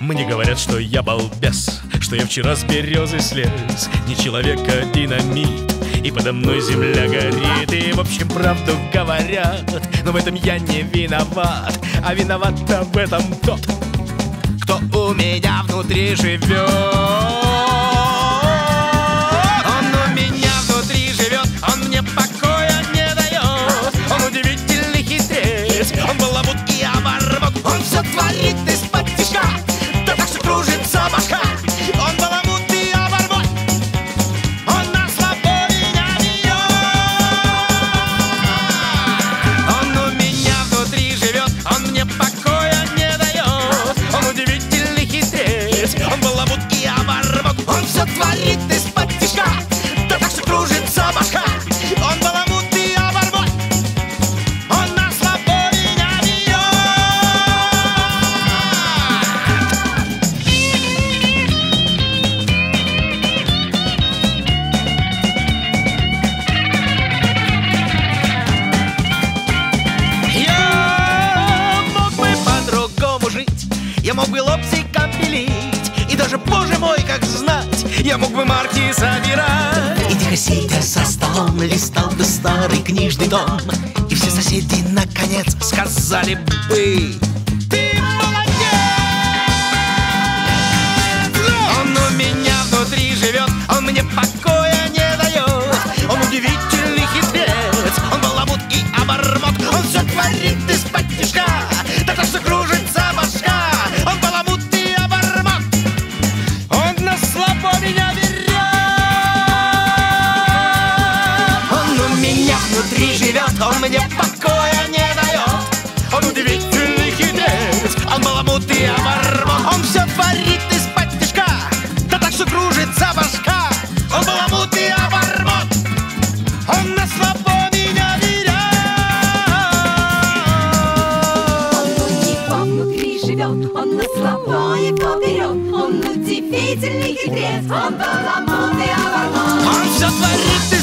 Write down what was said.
Мне говорят, что я балбес, что я вчера с березы слез. Не человек, а динамит, и подо мной земля горит. И в общем правду говорят, но в этом я не виноват. А виноват в этом тот, кто у меня внутри живет. Он у меня внутри живет, он мне покоя не дает. Он удивительный хитрец, он баламут и оборвет. Он все творит из-под тишка, да так что кружится башка. Он баламут и оборвет, он на слабо меня бьет. Он у меня внутри живет, он мне покоя не дает. Он удивительный хитрец, он баламут и оборвет. Он все творит из-под тишка, да так что кружится башка. Он баламут и оборвет, он на слабо меня бьет. Я мог бы по-другому жить, я мог бы лобзиком пилить, и даже, боже мой, как знать, я мог бы марки собирать. И тихо сидя за столом листал бы старый книжный том, и все соседи наконец сказали бы: ты молодец! Он у меня внутри живет, он мне покоя не дает. Он удивительный хитрец, он баламут и оборвет. Он все творит из-под тишка, да так что кружится башка. Он баламут и оборвет, он на слабо меня берет. Он у меня внутри живет, он мне покоя не дает. Он удивительный хитрец, он баламут и оборвет. Он все творит из-под тишка, да так что кружится башка. Он баламут и оборвет, он на слабо меня берет. Он у него внутри живет, он на слабо его берет. Он удивительный хитрец, он баламут и оборвет. Он все творит